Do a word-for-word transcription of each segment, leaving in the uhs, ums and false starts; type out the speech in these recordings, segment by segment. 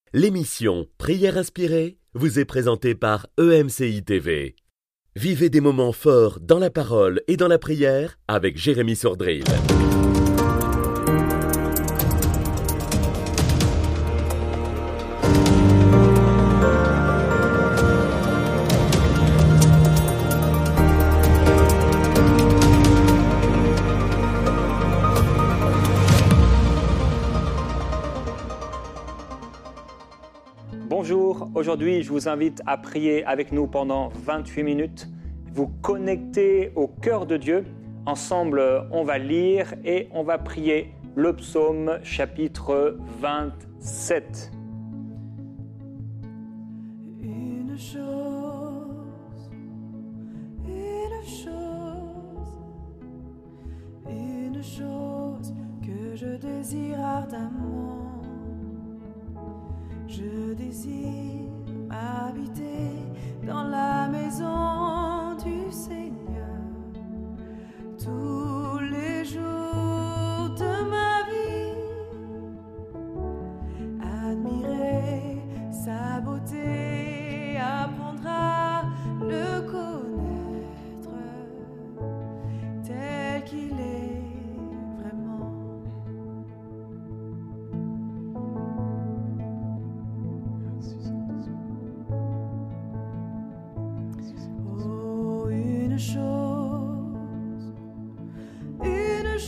L'émission Prière inspirée vous est présentée par E M C I T V. Vivez des moments forts dans la parole et dans la prière avec Jérémy Sordrill. Bonjour, aujourd'hui je vous invite à prier avec nous pendant vingt-huit minutes, vous connecter au cœur de Dieu. Ensemble, on va lire et on va prier le psaume chapitre vingt-sept. Une chose, une chose, une chose que je désire ardemment. Je désire habiter dans la maison du Seigneur tous les jours de ma vie, admirer sa beauté, apprendre à le connaître tel qu'il est vraiment. Oh, une chose, une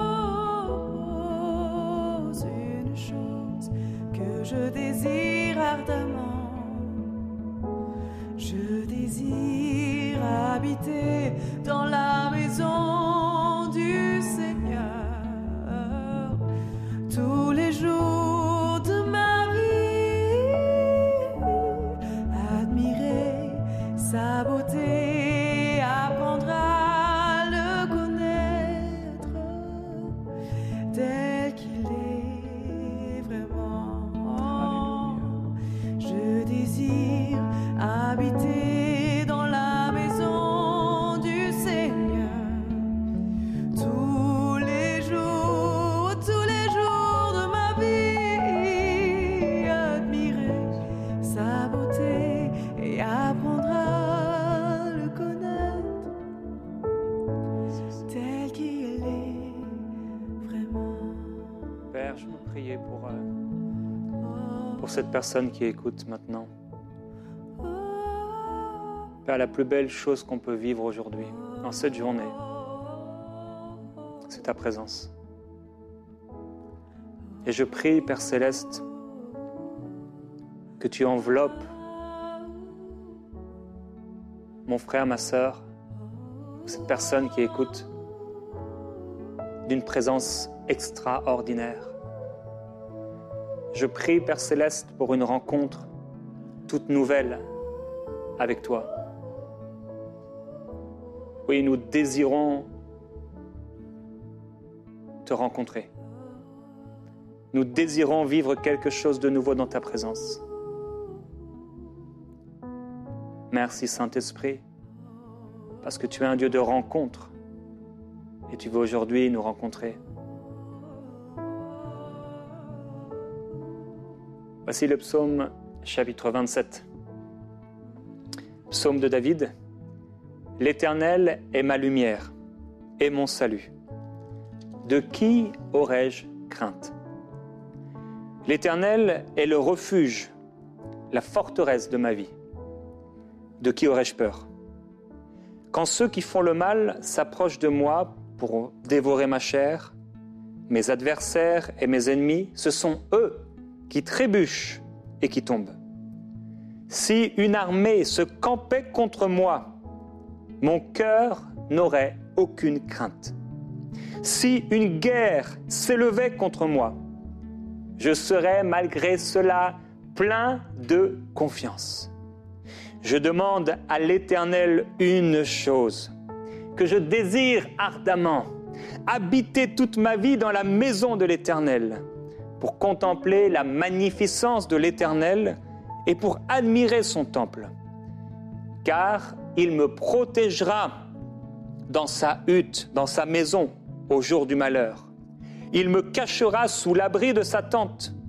chose, une chose que je désire ardemment. Je désire habiter dans la maison du Seigneur tous les jours de ma vie, admirer sa beauté, apprendre à le connaître tel qu'il est vraiment. Je désire habiter dans la maison du Seigneur tous les jours, tous les jours de ma vie, admirer sa beauté et apprendre à le connaître tel qu'il est vraiment. Père, je veux prier pour, euh, pour cette personne qui écoute maintenant. Père, la plus belle chose qu'on peut vivre aujourd'hui, en cette journée, c'est ta présence. Et je prie, Père Céleste, que tu enveloppes mon frère, ma sœur, cette personne qui écoute, d'une présence extraordinaire. Je prie, Père Céleste, pour une rencontre toute nouvelle avec toi. Oui, nous désirons te rencontrer. Nous désirons vivre quelque chose de nouveau dans ta présence. Merci Saint-Esprit, parce que tu es un Dieu de rencontre et tu veux aujourd'hui nous rencontrer. Voici le psaume chapitre vingt-sept. Psaume de David. L'Éternel est ma lumière et mon salut. De qui aurais-je crainte? L'Éternel est le refuge, la forteresse de ma vie. De qui aurais-je peur? Quand ceux qui font le mal s'approchent de moi pour dévorer ma chair, mes adversaires et mes ennemis, ce sont eux qui trébuchent et qui tombent. Si une armée se campait contre moi, mon cœur n'aurait aucune crainte. Si une guerre s'élevait contre moi, je serais malgré cela plein de confiance. Je demande à l'Éternel une chose, que je désire ardemment, habiter toute ma vie dans la maison de l'Éternel, pour contempler la magnificence de l'Éternel et pour admirer son temple. Car il me protégera dans sa hutte, dans sa maison, au jour du malheur. Il me cachera sous l'abri de sa tente.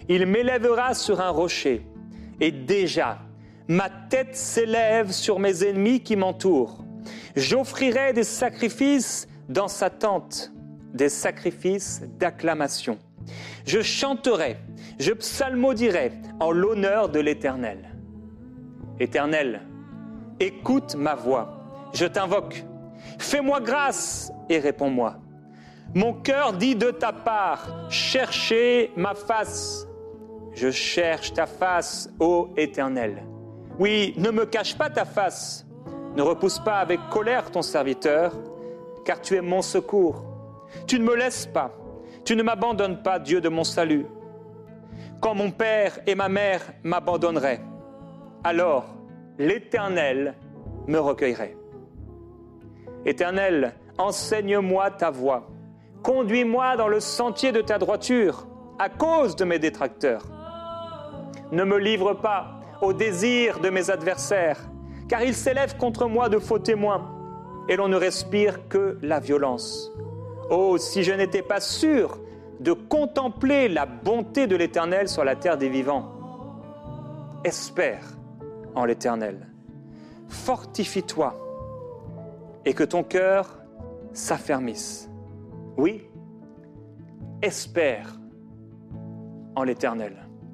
Il m'élèvera sur un rocher. Et déjà, ma tête s'élève sur mes ennemis qui m'entourent. J'offrirai des sacrifices dans sa tente, des sacrifices d'acclamation. Je chanterai, je psalmodierai en l'honneur de l'Éternel. Éternel, écoute ma voix, je t'invoque. Fais-moi grâce et réponds-moi. Mon cœur dit de ta part, cherchez ma face. Je cherche ta face, ô Éternel. Oui, ne me cache pas ta face. Ne repousse pas avec colère ton serviteur, car tu es mon secours. Tu ne me laisses pas. Tu ne m'abandonnes pas, Dieu de mon salut. Quand mon père et ma mère m'abandonneraient, alors l'Éternel me recueillerait. Éternel, enseigne-moi ta voie. Conduis-moi dans le sentier de ta droiture, à cause de mes détracteurs. Ne me livre pas au désir de mes adversaires, car ils s'élèvent contre moi de faux témoins, et l'on ne respire que la violence. Oh, si je n'étais pas sûr de contempler la bonté de l'Éternel sur la terre des vivants. Espère en l'Éternel. Fortifie-toi, et que ton cœur s'affermisse. Oui, espère en l'Éternel.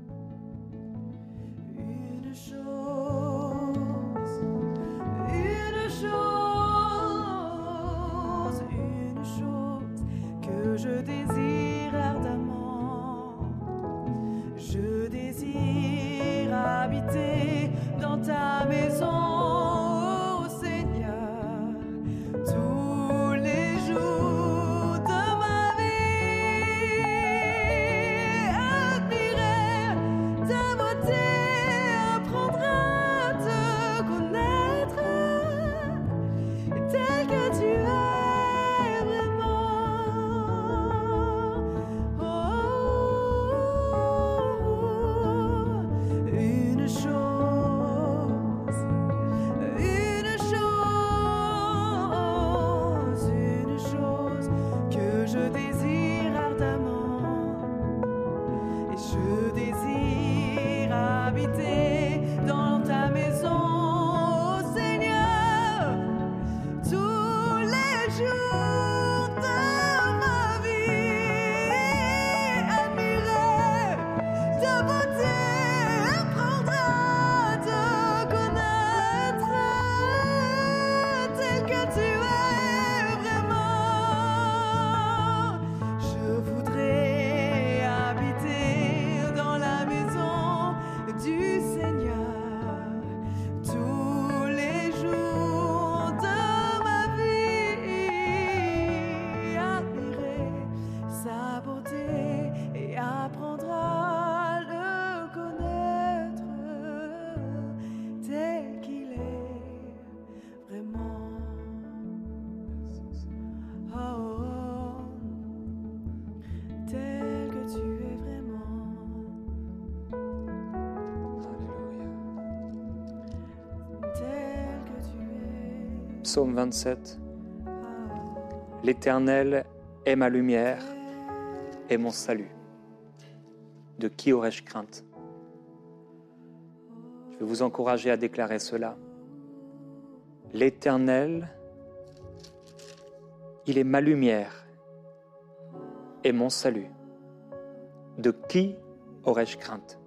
Une chose, une chose, une chose que je désire ardemment. Je désire habiter dans ta maison, ô Seigneur, tous les jours de ma vie. Admirer ta beauté, apprendre à te connaître tel que tu es vraiment. Oh, une chose, une chose, une chose que je désire ardemment. Et je désire habiter dans ta maison, ô Seigneur, tous les jours de ma vie. Admirer ta beauté, apprendre à te connaître tel que tu es vraiment. Je voudrais habiter dans la maison du Seigneur tous les jours de ma vie. Admirer sa beauté et apprendre à le connaître tel qu'il est vraiment. Oh, oh, tel que tu es vraiment. Alléluia. Tel que tu es. Psaume vingt-sept. L'Éternel est ma lumière et mon salut. De qui aurais-je crainte? Je vais vous encourager à déclarer cela. L'Éternel, il est ma lumière et mon salut. De qui aurais-je crainte?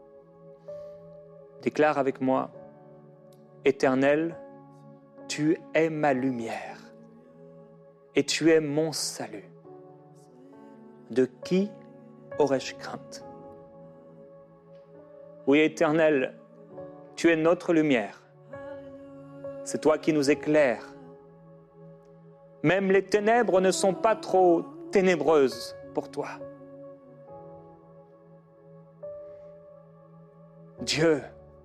Déclare avec moi, Éternel, tu es ma lumière et tu es mon salut. De qui aurais-je crainte? Oui, Éternel, tu es notre lumière. C'est toi qui nous éclaires. Même les ténèbres ne sont pas trop ténébreuses pour toi. Dieu,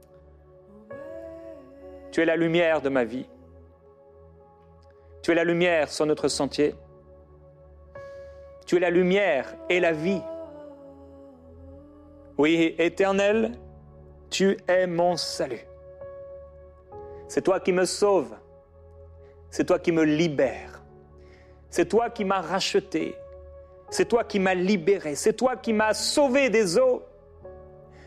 tu es la lumière de ma vie. Tu es la lumière sur notre sentier. Tu es la lumière et la vie. Oui, Éternel, tu es mon salut. C'est toi qui me sauves. C'est toi qui me libères. C'est toi qui m'as racheté. C'est toi qui m'as libéré. C'est toi qui m'as sauvé des eaux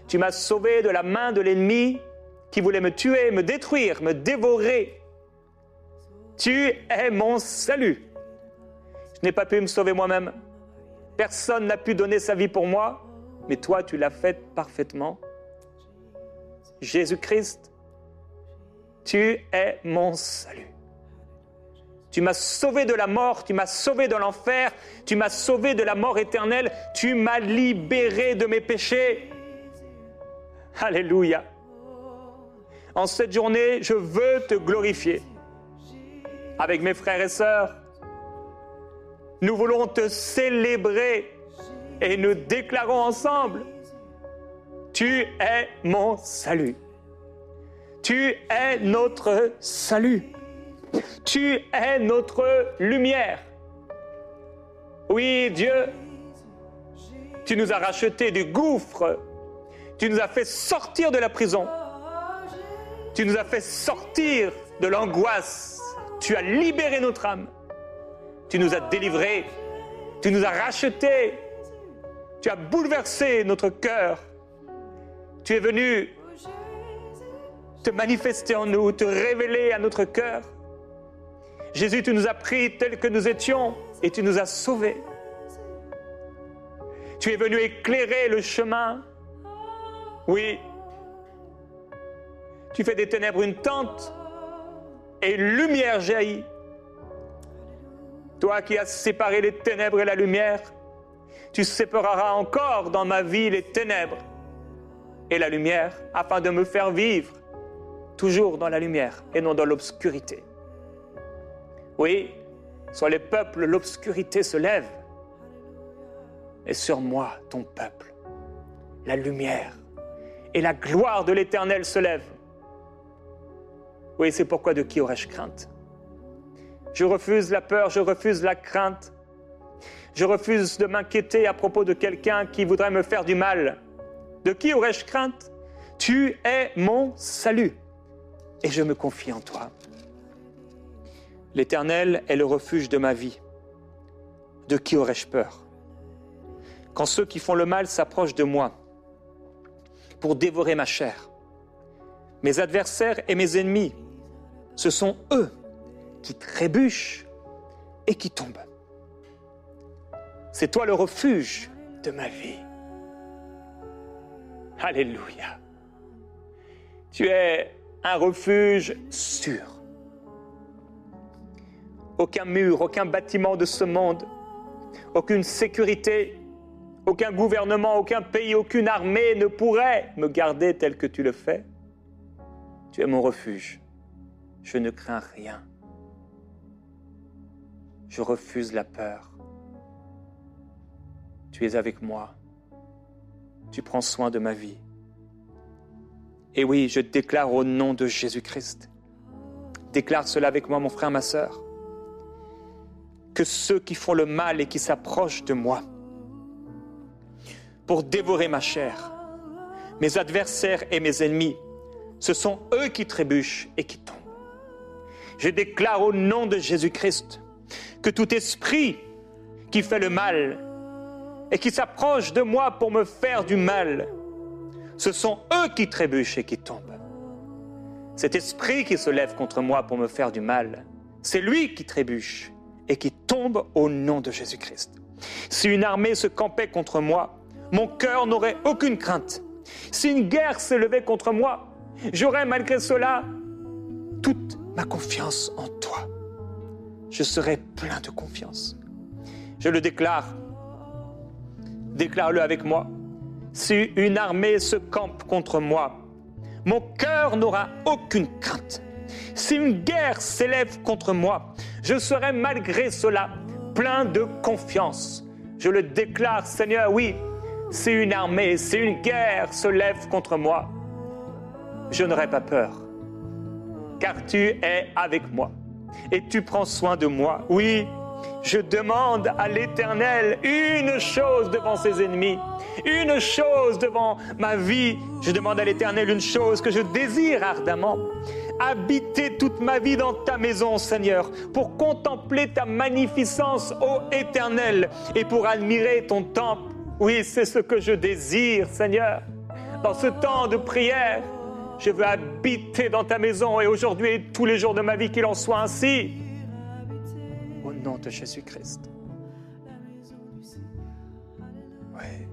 Tu m'as sauvé de la main de l'ennemi qui voulait me tuer, me détruire, me dévorer. Tu es mon salut. Je n'ai pas pu me sauver moi-même. Personne n'a pu donner sa vie pour moi, mais toi, tu l'as fait parfaitement. Jésus-Christ, tu es mon salut. Tu m'as sauvé de la mort, tu m'as sauvé de l'enfer, tu m'as sauvé de la mort éternelle, tu m'as libéré de mes péchés. Alléluia. En cette journée, je veux te glorifier. Avec mes frères et sœurs, nous voulons te célébrer et nous déclarons ensemble, tu es mon salut. Tu es notre salut. Tu es notre lumière. Oui, Dieu, tu nous as rachetés du gouffre. Tu nous as fait sortir de la prison. Tu nous as fait sortir de l'angoisse. Tu as libéré notre âme. Tu nous as délivrés. Tu nous as rachetés. Tu as bouleversé notre cœur. Tu es venu te manifester en nous, te révéler à notre cœur. Jésus, tu nous as pris tels que nous étions et tu nous as sauvés. Tu es venu éclairer le chemin. Oui. Tu fais des ténèbres une tente et une lumière jaillit. Toi qui as séparé les ténèbres et la lumière, tu sépareras encore dans ma vie les ténèbres et la lumière afin de me faire vivre toujours dans la lumière et non dans l'obscurité. Oui, sur les peuples, l'obscurité se lève. Et sur moi, ton peuple, la lumière et la gloire de l'Éternel se lèvent. Oui, c'est pourquoi de qui aurais-je crainte? Je refuse la peur, je refuse la crainte. Je refuse de m'inquiéter à propos de quelqu'un qui voudrait me faire du mal. De qui aurais-je crainte? Tu es mon salut et je me confie en toi. L'Éternel est le refuge de ma vie. De qui aurais-je peur? Quand ceux qui font le mal s'approchent de moi pour dévorer ma chair, mes adversaires et mes ennemis, ce sont eux qui trébuchent et qui tombent. C'est toi le refuge de ma vie. Alléluia. Tu es un refuge sûr. Aucun mur, aucun bâtiment de ce monde, aucune sécurité, aucun gouvernement, aucun pays, aucune armée ne pourrait me garder tel que tu le fais. Tu es mon refuge. Je ne crains rien. Je refuse la peur. Tu es avec moi. Tu prends soin de ma vie. Et oui, je déclare au nom de Jésus-Christ. Déclare cela avec moi, mon frère, ma sœur. Que ceux qui font le mal et qui s'approchent de moi pour dévorer ma chair, mes adversaires et mes ennemis, ce sont eux qui trébuchent et qui tombent. Je déclare au nom de Jésus-Christ que tout esprit qui fait le mal et qui s'approche de moi pour me faire du mal, ce sont eux qui trébuchent et qui tombent. Cet esprit qui se lève contre moi pour me faire du mal, c'est lui qui trébuche et qui tombe au nom de Jésus-Christ. Si une armée se campait contre moi, mon cœur n'aurait aucune crainte. Si une guerre s'élevait contre moi, j'aurais malgré cela toute ma confiance en toi. Je serai plein de confiance. Je le déclare. Déclare-le avec moi. Si une armée se campe contre moi, mon cœur n'aura aucune crainte. Si une guerre s'élève contre moi, je serai malgré cela plein de confiance. Je le déclare, Seigneur, oui, si une armée, si une guerre se lève contre moi, je n'aurai pas peur, car tu es avec moi et tu prends soin de moi. Oui, je demande à l'Éternel une chose devant ses ennemis, une chose devant ma vie. Je demande à l'Éternel une chose que je désire ardemment. Habiter toute ma vie dans ta maison, Seigneur, pour contempler ta magnificence, ô Éternel, et pour admirer ton temple. Oui, c'est ce que je désire, Seigneur. Dans ce temps de prière, je veux habiter dans ta maison et aujourd'hui et tous les jours de ma vie qu'il en soit ainsi. Au nom de Jésus-Christ. Oui.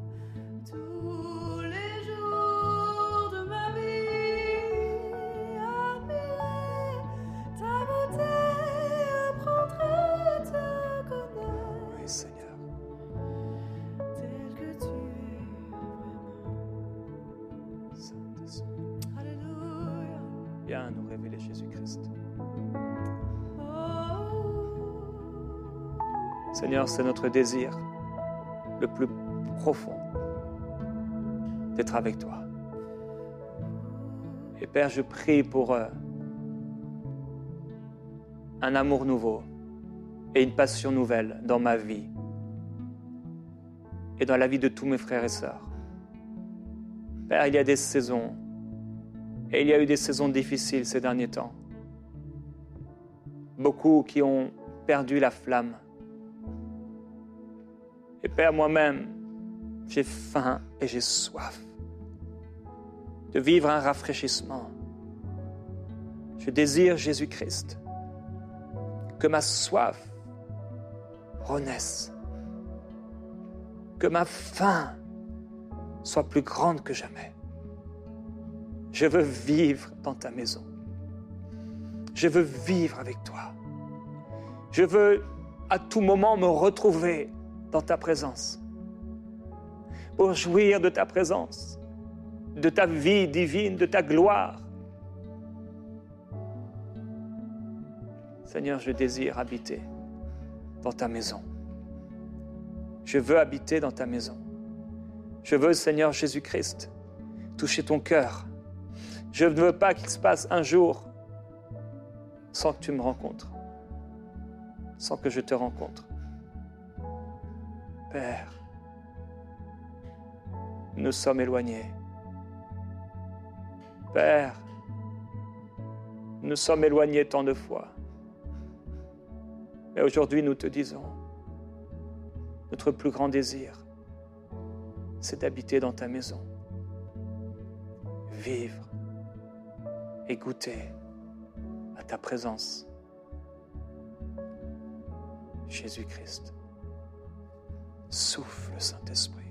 Tous les jours de ma vie, admirer ta beauté, apprendre à te connaître. Oui, Seigneur. Tel que tu es vraiment. Saint-Esprit, Alléluia. viens nous révéler Jésus-Christ. Seigneur, c'est notre désir le plus profond d'être avec toi. Et Père, je prie pour euh, un amour nouveau et une passion nouvelle dans ma vie et dans la vie de tous mes frères et sœurs. Père, il y a des saisons et il y a eu des saisons difficiles ces derniers temps. Beaucoup qui ont perdu la flamme. Et Père, moi-même, j'ai faim et j'ai soif de vivre un rafraîchissement. Je désire Jésus-Christ, que ma soif renaisse, que ma faim soit plus grande que jamais. Je veux vivre dans ta maison. Je veux vivre avec toi. Je veux à tout moment me retrouver dans ta présence, pour jouir de ta présence, de ta vie divine, de ta gloire. Seigneur, je désire habiter dans ta maison. Je veux habiter dans ta maison. Je veux, Seigneur Jésus-Christ, toucher ton cœur. Je ne veux pas qu'il se passe un jour sans que tu me rencontres, sans que je te rencontre. Père, nous sommes éloignés. Père, nous sommes éloignés tant de fois. Mais aujourd'hui, nous te disons, notre plus grand désir, c'est d'habiter dans ta maison, vivre et goûter à ta présence. Jésus-Christ. Souffle, Saint-Esprit.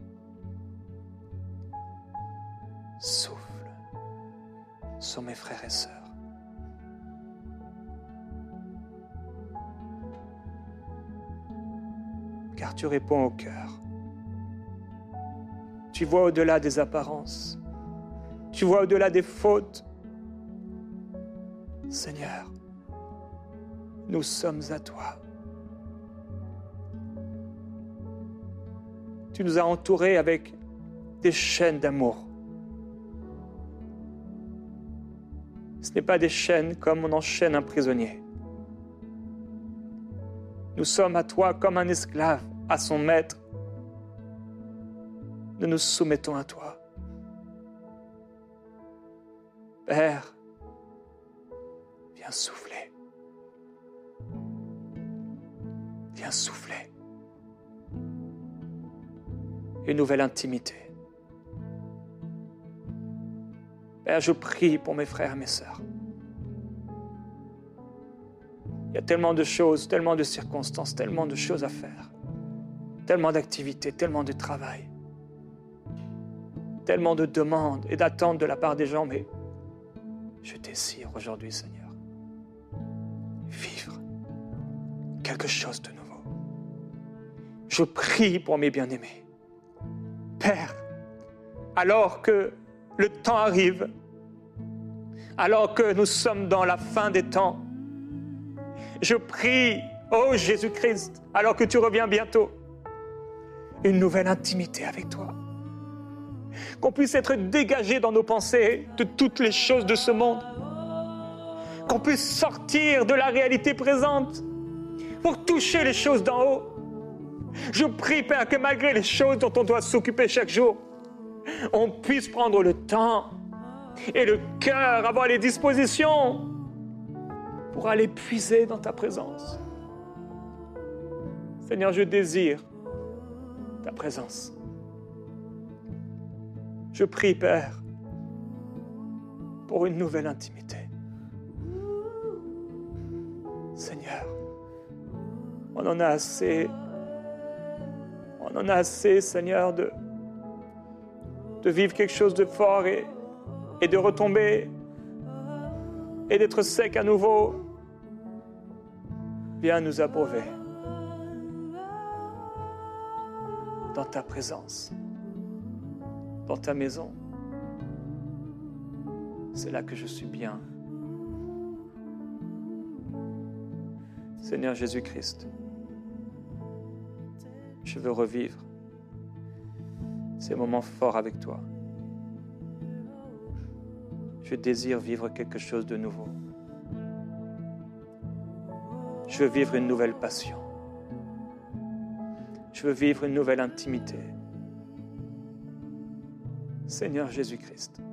Souffle sur mes frères et sœurs. Car tu réponds au cœur. Tu vois au-delà des apparences. Tu vois au-delà des fautes. Seigneur, nous sommes à toi. Tu nous as entourés avec des chaînes d'amour. Ce n'est pas des chaînes comme on enchaîne un prisonnier. Nous sommes à toi comme un esclave à son maître. Nous nous soumettons à toi. Père, viens souffler. Viens souffler. Une nouvelle intimité. Père, je prie pour mes frères et mes sœurs. Il y a tellement de choses, tellement de circonstances, tellement de choses à faire, tellement d'activités, tellement de travail, tellement de demandes et d'attentes de la part des gens, mais je désire aujourd'hui, Seigneur, vivre quelque chose de nouveau. Je prie pour mes bien-aimés. Père, alors que le temps arrive, alors que nous sommes dans la fin des temps, je prie, ô Jésus-Christ, alors que tu reviens bientôt, une nouvelle intimité avec toi. Qu'on puisse être dégagé dans nos pensées de toutes les choses de ce monde. Qu'on puisse sortir de la réalité présente pour toucher les choses d'en haut. Je prie, Père, que malgré les choses dont on doit s'occuper chaque jour, on puisse prendre le temps et le cœur, avoir les dispositions pour aller puiser dans ta présence. Seigneur, je désire ta présence. Je prie, Père, pour une nouvelle intimité. Seigneur, on en a assez. On en a assez, Seigneur, de, de vivre quelque chose de fort et, et de retomber et d'être sec à nouveau. Viens nous abreuver dans ta présence, dans ta maison. C'est là que je suis bien. Seigneur Jésus-Christ, je veux revivre ces moments forts avec toi. Je désire vivre quelque chose de nouveau. Je veux vivre une nouvelle passion. Je veux vivre une nouvelle intimité. Seigneur Jésus-Christ,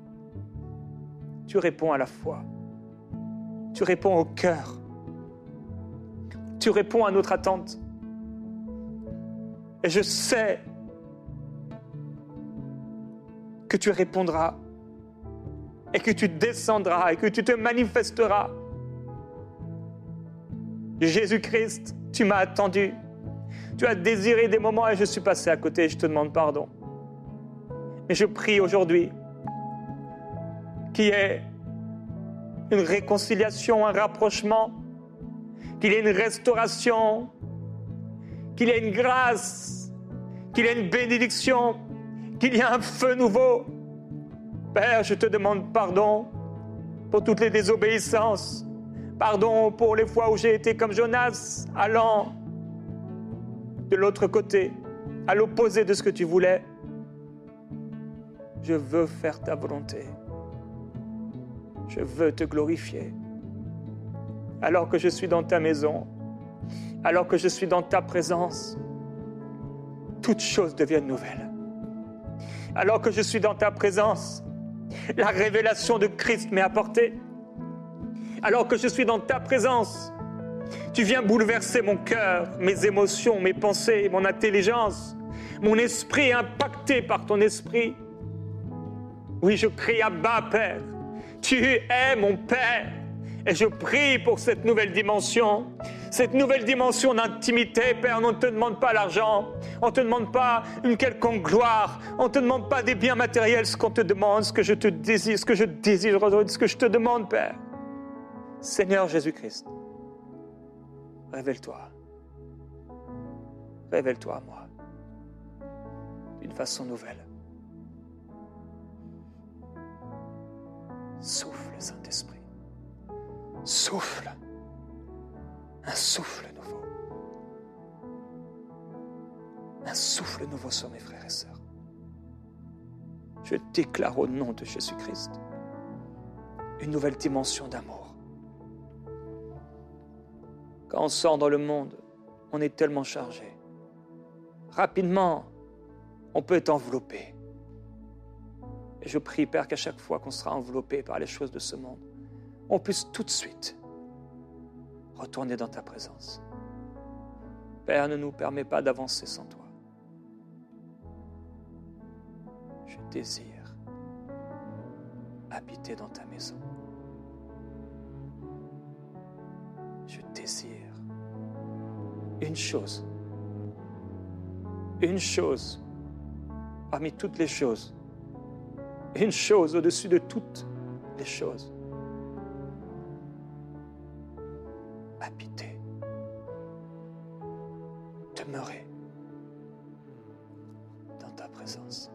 tu réponds à la foi. Tu réponds au cœur. Tu réponds à notre attente. Et je sais que tu répondras et que tu descendras et que tu te manifesteras. Jésus-Christ, tu m'as attendu. Tu as désiré des moments et je suis passé à côté. Je te demande pardon. Mais je prie aujourd'hui qu'il y ait une réconciliation, un rapprochement, qu'il y ait une restauration, qu'il y ait une grâce, qu'il y ait une bénédiction, qu'il y ait un feu nouveau. Père, je te demande pardon pour toutes les désobéissances. Pardon pour les fois où j'ai été comme Jonas, allant de l'autre côté, à l'opposé de ce que tu voulais. Je veux faire ta volonté. Je veux te glorifier. Alors que je suis dans ta maison, alors que je suis dans ta présence, toutes choses deviennent nouvelles. Alors que je suis dans ta présence, la révélation de Christ m'est apportée. Alors que je suis dans ta présence, tu viens bouleverser mon cœur, mes émotions, mes pensées, mon intelligence. Mon esprit est impacté par ton esprit. Oui, je crie Abba, Père. Tu es mon Père. Et je prie pour cette nouvelle dimension, cette nouvelle dimension d'intimité. Père, on ne te demande pas l'argent, on ne te demande pas une quelconque gloire, on ne te demande pas des biens matériels. Ce qu'on te demande, ce que je te désire, ce que je désire, ce que je te demande, Père. Seigneur Jésus-Christ, révèle-toi. Révèle-toi à moi d'une façon nouvelle. Souffle, Saint-Esprit. Souffle. Un souffle nouveau. Un souffle nouveau sur mes frères et sœurs. Je déclare au nom de Jésus-Christ une nouvelle dimension d'amour. Quand on sort dans le monde, on est tellement chargé. Rapidement, on peut être enveloppé. Et je prie, Père, qu'à chaque fois qu'on sera enveloppé par les choses de ce monde, on puisse tout de suite retourner dans ta présence. Père, ne nous permets pas d'avancer sans toi. Je désire habiter dans ta maison. Je désire une chose, une chose parmi toutes les choses, une chose au-dessus de toutes les choses. Habiter, demeurer dans ta présence.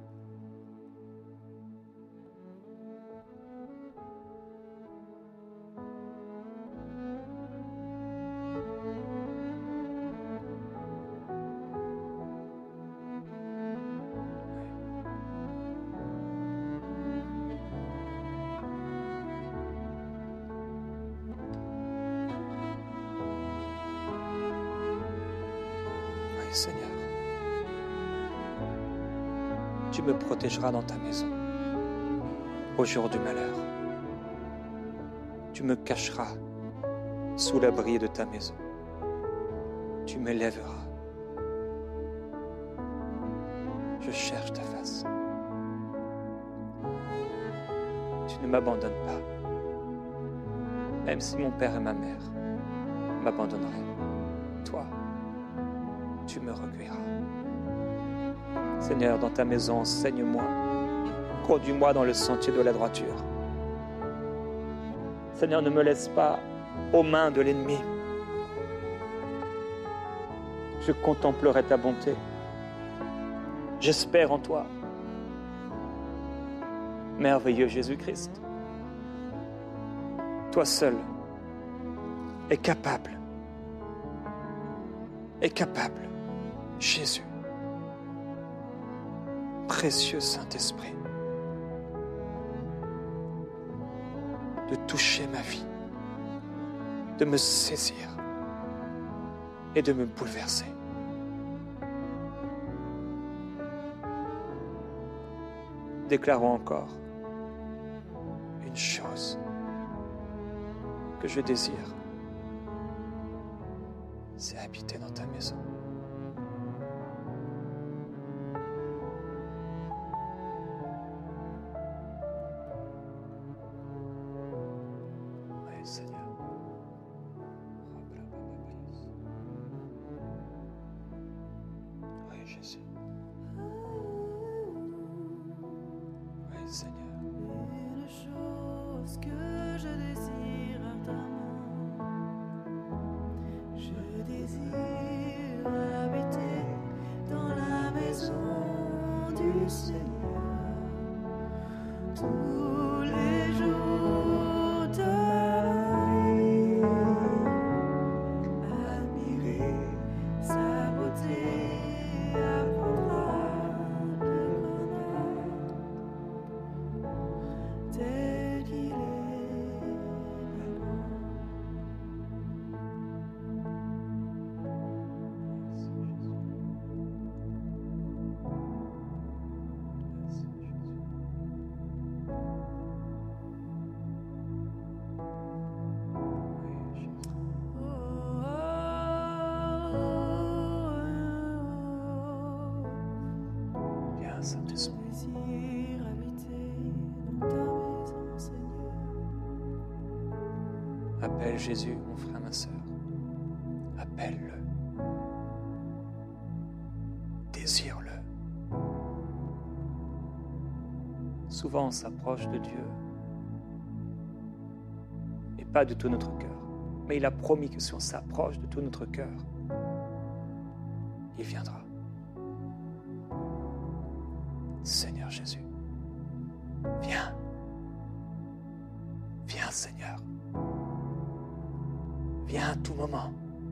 Seigneur, tu me protégeras dans ta maison au jour du malheur. Tu me cacheras sous l'abri de ta maison. Tu m'élèveras. Je cherche ta face. ne m'abandonne pas. Même si mon père et ma mère m'abandonneraient, toi, tu me recueilleras. Seigneur, dans ta maison, enseigne-moi, conduis-moi dans le sentier de la droiture. Seigneur, ne me laisse pas aux mains de l'ennemi. Je contemplerai ta bonté. J'espère en toi. Merveilleux Jésus-Christ, toi seul es capable, est capable, Jésus, précieux Saint-Esprit, de toucher ma vie, de me saisir et de me bouleverser. Déclarons encore une chose que je désire, c'est habiter dans ta maison. Oui, Seigneur. Oui, Jésus. Oui, Seigneur. Une chose que je désire ardemment, je désire habiter dans la maison du Seigneur tous les jours de ma vie, admirer sa beauté, apprendre à le connaître tel qu'il est vraiment. Viens, Saint-Esprit. Désire habiter dans ta maison, Seigneur. Appelle Jésus, mon frère, ma sœur. Appelle-le. Désire-le. Souvent, on s'approche de Dieu, et pas de tout notre cœur. Mais il a promis que si on s'approche de tout notre cœur, il viendra. Seigneur Jésus, viens. Viens, Seigneur. Viens à tout moment.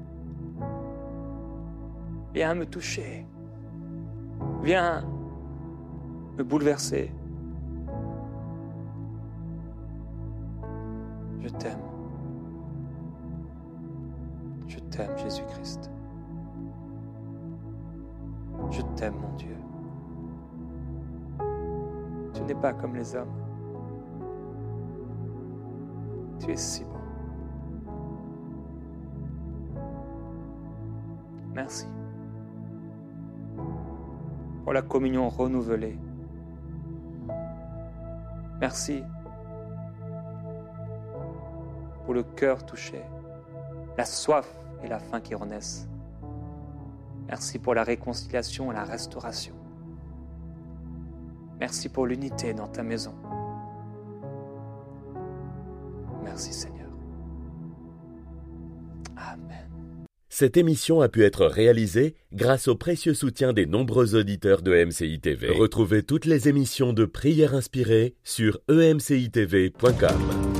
Viens me toucher. Viens me bouleverser. Je t'aime. Je t'aime, Jésus-Christ. Je t'aime, mon Dieu. Tu n'es pas comme les hommes. Tu es si bon. Merci pour la communion renouvelée. Merci pour le cœur touché, la soif et la faim qui renaissent. Merci pour la réconciliation et la restauration. Merci pour l'unité dans ta maison. Merci Seigneur. Amen. Cette émission a pu être réalisée grâce au précieux soutien des nombreux auditeurs de E M C I T V. Retrouvez toutes les émissions de Prières inspirées sur e m c i t v point com.